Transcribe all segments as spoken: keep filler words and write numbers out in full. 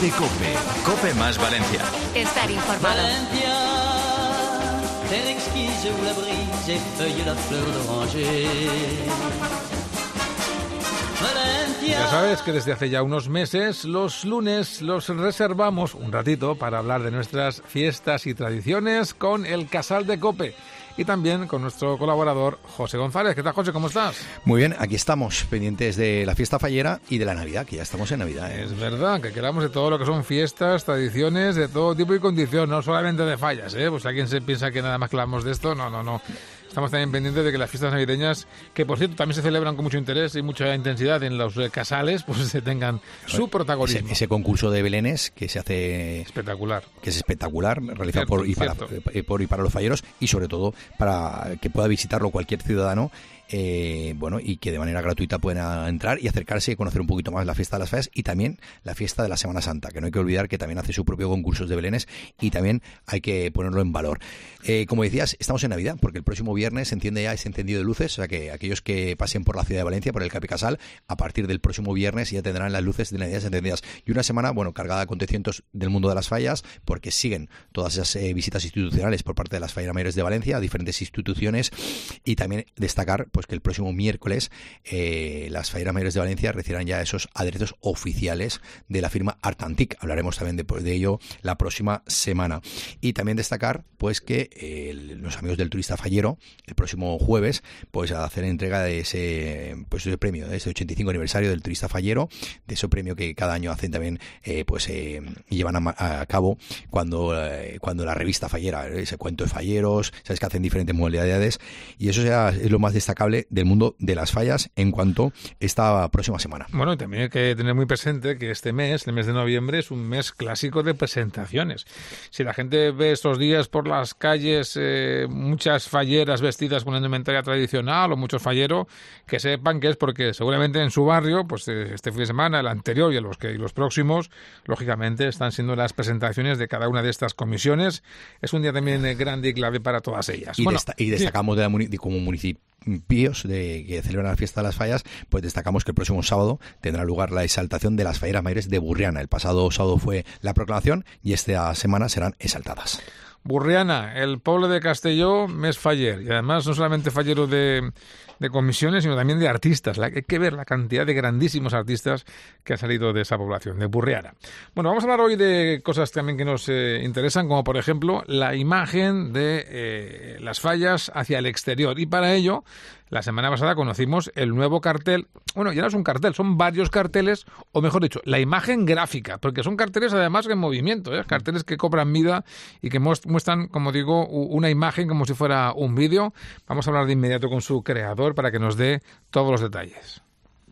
de COPE. COPE más Valencia. Estar informado. Valencia, terre exquise où la brise effeuille la fleur d'oranger. Ya sabes que desde hace ya unos meses los lunes los reservamos un ratito para hablar de nuestras fiestas y tradiciones con el Casal de COPE y también con nuestro colaborador José González. ¿Qué tal, José? ¿Cómo estás? Muy bien, aquí estamos, pendientes de la fiesta fallera y de la Navidad, que ya estamos en Navidad, ¿eh? Es verdad, que queramos de todo lo que son fiestas, tradiciones, de todo tipo y condición, no solamente de fallas, ¿eh? Pues alguien se piensa que nada más que hablamos de esto, no, no, no. Estamos también pendientes de que las fiestas navideñas, que por cierto también se celebran con mucho interés y mucha intensidad en los casales, pues se tengan su protagonismo. Ese, ese concurso de belenes que se hace... Espectacular. Que es espectacular, realizado Cierto, por y, para, por y para los falleros y sobre todo para que pueda visitarlo cualquier ciudadano. Eh, bueno, y que de manera gratuita puedan entrar y acercarse y conocer un poquito más la fiesta de las fallas y también la fiesta de la Semana Santa, que no hay que olvidar que también hace su propio concurso de belenes y también hay que ponerlo en valor. Eh, como decías, estamos en Navidad, porque el próximo viernes se enciende ya ese encendido de luces, o sea que aquellos que pasen por la ciudad de Valencia, por el Capicasal, a partir del próximo viernes ya tendrán las luces de Navidad encendidas. Y una semana, bueno, cargada de acontecimientos del mundo de las fallas, porque siguen todas esas eh, visitas institucionales por parte de las falleras mayores de Valencia a diferentes instituciones y también destacar, pues, que el próximo miércoles eh, las falleras mayores de Valencia recibirán ya esos aderezos oficiales de la firma Artantic. Hablaremos también de, de ello la próxima semana. Y también destacar, pues, que eh, los amigos del turista fallero el próximo jueves, pues, a hacer entrega de ese, pues, ese premio, de ese ochenta y cinco aniversario del turista fallero, de ese premio que cada año hacen también, eh, pues, eh, llevan a, a cabo cuando, eh, cuando la revista fallera, ese cuento de falleros, sabes que hacen diferentes modalidades y eso ya es lo más destacable del mundo de las fallas en cuanto esta próxima semana. Bueno, y también hay que tener muy presente que este mes, el mes de noviembre, es un mes clásico de presentaciones. Si la gente ve estos días por las calles eh, muchas falleras vestidas con indumentaria tradicional o muchos falleros, que sepan que es porque seguramente en su barrio, pues este fin de semana, el anterior y los, que, y los próximos, lógicamente están siendo las presentaciones de cada una de estas comisiones. Es un día también eh, grande y clave para todas ellas. Y, bueno, desta- y destacamos sí. de, la, de como municipio Píos de que celebran la fiesta de las fallas, pues destacamos que el próximo sábado tendrá lugar la exaltación de las falleras mayores de Burriana. El pasado sábado fue la proclamación y esta semana serán exaltadas. Burriana, el pueblo de Castelló, mes faller. Y además no solamente fallero de, de comisiones, sino también de artistas. La, hay que ver la cantidad de grandísimos artistas que han salido de esa población, de Burriana. Bueno, vamos a hablar hoy de cosas también que nos eh, interesan, como por ejemplo la imagen de eh, las fallas hacia el exterior. Y para ello, la semana pasada conocimos el nuevo cartel. Bueno, ya no es un cartel, son varios carteles, o mejor dicho, la imagen gráfica, porque son carteles además en movimiento, ¿eh? Carteles que cobran vida y que muestran, como digo, una imagen como si fuera un vídeo. Vamos a hablar de inmediato con su creador para que nos dé todos los detalles.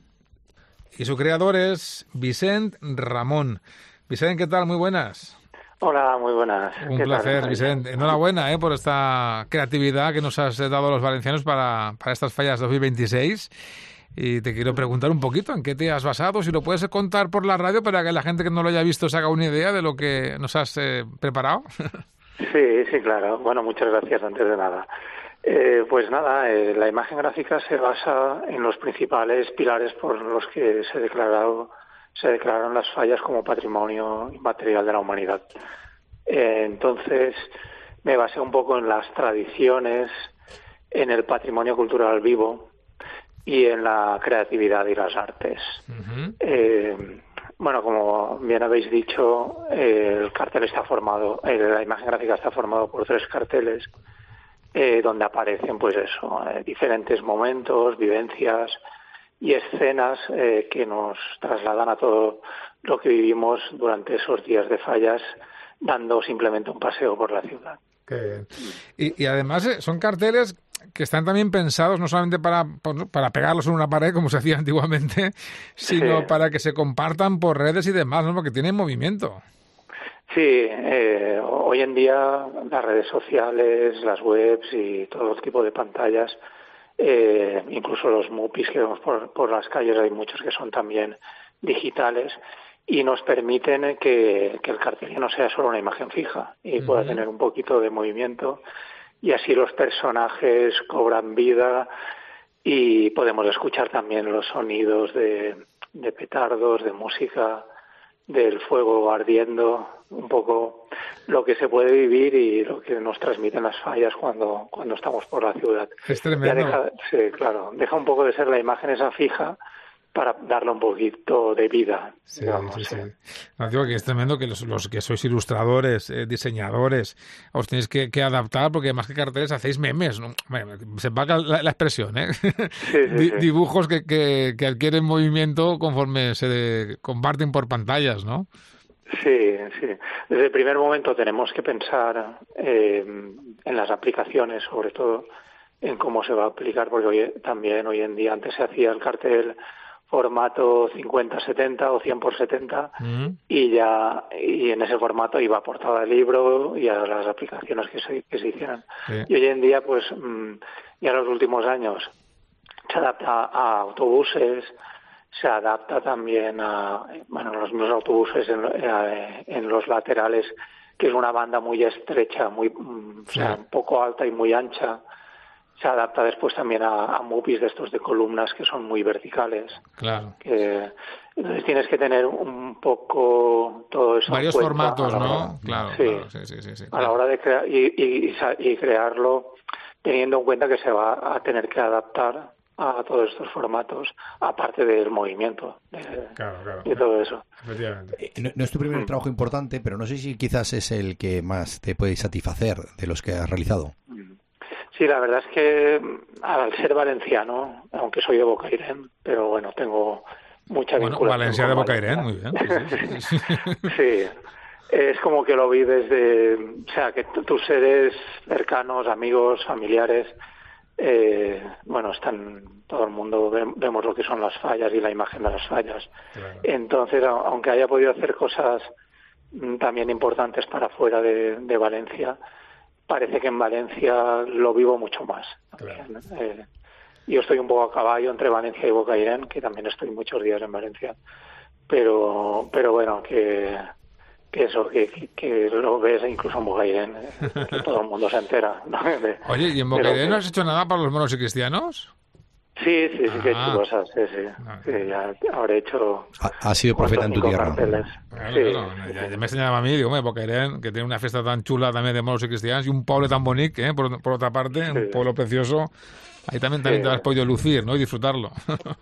Y su creador es Vicent Ramón. Vicent, ¿qué tal? Muy buenas. Hola, muy buenas. Un placer, Vicente. Enhorabuena eh, por esta creatividad que nos has dado a los valencianos para, para estas fallas dos mil veintiséis. Y te quiero preguntar un poquito en qué te has basado, si lo puedes contar por la radio para que la gente que no lo haya visto se haga una idea de lo que nos has eh, preparado. Sí, sí, claro. Bueno, muchas gracias antes de nada. Eh, pues nada, eh, la imagen gráfica se basa en los principales pilares por los que se declarado se declararon las fallas como patrimonio inmaterial de la humanidad. Eh, entonces, me basé un poco en las tradiciones, en el patrimonio cultural vivo y en la creatividad y las artes. Uh-huh. Eh, bueno, como bien habéis dicho, eh, el cartel está formado, eh, la imagen gráfica está formado por tres carteles eh, donde aparecen, pues eso, eh, diferentes momentos, vivencias y escenas eh, que nos trasladan a todo lo que vivimos durante esos días de fallas, dando simplemente un paseo por la ciudad. Qué bien. Y, y además eh, son carteles que están también pensados no solamente para, para pegarlos en una pared, como se hacía antiguamente, sino sí. para que se compartan por redes y demás, ¿no? Porque tienen movimiento. Sí, eh, hoy en día las redes sociales, las webs y todo tipo de pantallas, Eh, incluso los mupis que vemos por, por las calles, hay muchos que son también digitales y nos permiten que, que el cartel no sea solo una imagen fija y uh-huh. pueda tener un poquito de movimiento y así los personajes cobran vida y podemos escuchar también los sonidos de, de petardos, de música, del fuego ardiendo, un poco lo que se puede vivir y lo que nos transmiten las fallas cuando, cuando estamos por la ciudad. Es tremendo. Ya deja, sí, claro, deja un poco de ser la imagen esa fija para darle un poquito de vida. Sí, digamos, sí, sí. sí. No, digo que es tremendo que los, los que sois ilustradores, eh, diseñadores, os tenéis que, que adaptar, porque más que carteles hacéis memes, ¿no? Bueno, se paga la, la expresión, ¿eh? Sí, sí, Di- sí. Dibujos que, que, que adquieren movimiento conforme se de- comparten por pantallas, ¿no? Sí, sí. Desde el primer momento tenemos que pensar eh, en las aplicaciones, sobre todo en cómo se va a aplicar, porque hoy, también hoy en día antes se hacía el cartel formato cincuenta setenta o cien por setenta Mm. y ya y en ese formato iba portada del libro y a las aplicaciones que se, que se hicieran. Sí. Y hoy en día, pues mm, ya en los últimos años se adapta a autobuses, se adapta también a, bueno, los mismos autobuses en, eh, en los laterales, que es una banda muy estrecha, muy, mm, o sea, Sí. un poco alta y muy ancha. Se adapta después también a, a movies de estos de columnas que son muy verticales. Claro. Que, entonces tienes que tener un poco todo eso en Varios cuenta formatos, a la hora- ¿no? Claro, sí, claro, sí, sí, sí, sí, a la claro. hora de crear y, y, y sa- y crearlo teniendo en cuenta que se va a tener que adaptar a todos estos formatos, aparte del movimiento de, Claro, claro. y todo eso. Efectivamente. Eh, No, no es tu primer trabajo importante, pero no sé si quizás es el que más te puede satisfacer de los que has realizado. Sí, la verdad es que al ser valenciano, aunque soy de Bocairén, pero bueno, tengo mucha Bueno, vinculación Valencia con de Bocairén, Valencia. muy bien. Sí, sí, sí. Sí, es como que lo vi desde, o sea, que t- tus seres cercanos, amigos, familiares, eh, bueno, están, todo el mundo ve- vemos lo que son las fallas y la imagen de las fallas. Claro. Entonces, a- aunque haya podido hacer cosas mm, también importantes para fuera de, de Valencia, parece que en Valencia lo vivo mucho más. Claro. Eh, yo estoy un poco a caballo entre Valencia y Bocairén, que también estoy muchos días en Valencia, pero pero bueno, que, que eso, que, que, que lo ves incluso en Bocairén, eh, que todo el mundo se entera, ¿no? De- Oye, ¿y en de lo Bocairén que- no has hecho nada para los monos y cristianos? Sí, sí, sí que he Ah. hecho cosas, sí, sí. Ah. Sí, ya habré hecho... Ha, ha sido profeta en tu cuatro o tierra. cinco carteles. Claro, Sí. claro. Ya, ya me extrañaba a mí, digo, hombre, Bocairén, que tiene una fiesta tan chula también de monos y cristianos y un pueblo tan bonito, ¿eh? por, por otra parte, un Sí. pueblo precioso. Ahí también, también Sí. te has podido lucir, ¿no? Y disfrutarlo.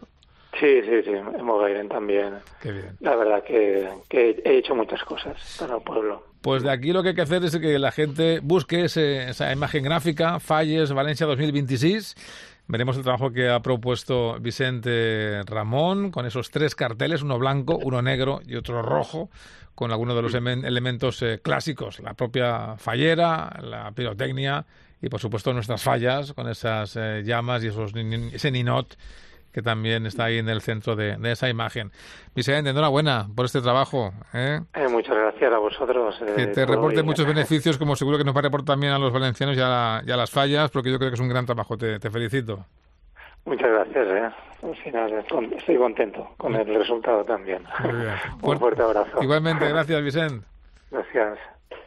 Sí, sí, sí, en Bocairén también. Qué bien. La verdad que, que he hecho muchas cosas para el pueblo. Pues de aquí lo que hay que hacer es que la gente busque ese- esa imagen gráfica, Falles Valencia dos mil veintiséis. Veremos el trabajo que ha propuesto Vicente Ramón con esos tres carteles, uno blanco, uno negro y otro rojo, con algunos de los emen- elementos eh, clásicos, la propia fallera, la pirotecnia y por supuesto nuestras fallas con esas eh, llamas y esos, nin- ese ninot que también está ahí en el centro de, de esa imagen. Vicente, enhorabuena por este trabajo, ¿eh? Eh, muchas gracias a vosotros. eh, Que te todo reporte y- muchos beneficios, como seguro que nos va a reportar también a los valencianos y a, la- y a las fallas, porque yo creo que es un gran trabajo. Te, te felicito. Muchas gracias. Eh. Al final eh, con- estoy contento con el resultado también. Muy bien. Un fuerte abrazo. Igualmente, gracias, Vicente. Gracias.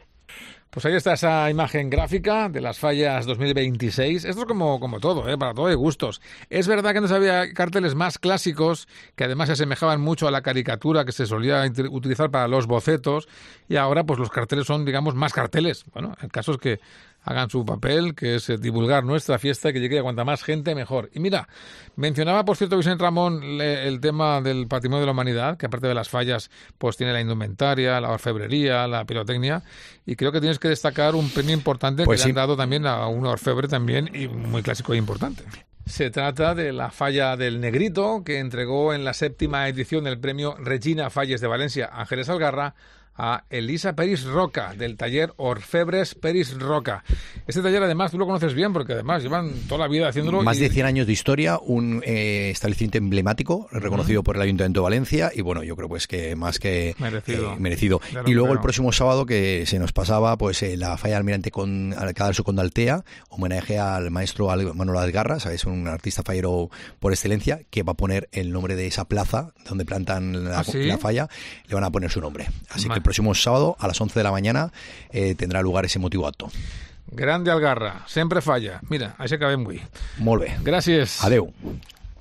Pues ahí está esa imagen gráfica de las fallas dos mil veintiséis. Esto es como, como todo, ¿eh? Para todo hay gustos. Es verdad que antes había carteles más clásicos que además se asemejaban mucho a la caricatura que se solía inter- utilizar para los bocetos y ahora pues los carteles son, digamos, más carteles. Bueno, el caso es que hagan su papel, que es eh, divulgar nuestra fiesta y que llegue a cuanta más gente mejor. Y mira, mencionaba, por cierto, Vicente Ramón, le- el tema del patrimonio de la humanidad, que aparte de las fallas, pues tiene la indumentaria, la orfebrería, la pirotecnia, y creo que tienes que destacar un premio importante Pues que sí. le han dado también a un orfebre también, y muy clásico e importante. Se trata de la falla del Negrito, que entregó en la séptima edición del premio Regina Falles de Valencia Ángeles Algarra a Elisa Peris Roca, del taller Orfebres Peris Roca. Este taller, además, tú lo conoces bien, porque además llevan toda la vida haciéndolo. Más y- de cien años de historia, un eh, establecimiento emblemático, reconocido por el Ayuntamiento de Valencia, y bueno, yo creo pues que más que Merecido. eh, merecido. Ya lo Y luego el creo. próximo sábado que se nos pasaba pues eh, la falla Almirante con Cadalso con Daltea, homenaje al maestro Al- Manuel Algarra, ¿sabes? Un artista fallero por excelencia, que va a poner el nombre de esa plaza donde plantan la, ¿Ah, sí? la falla, le van a poner su nombre. Así Ma- que el próximo sábado a las once de la mañana eh, tendrá lugar ese emotivo acto. Grande Algarra, sempre falla. Mira, així acabem avui. Molt bé. Gràcies. Adeu.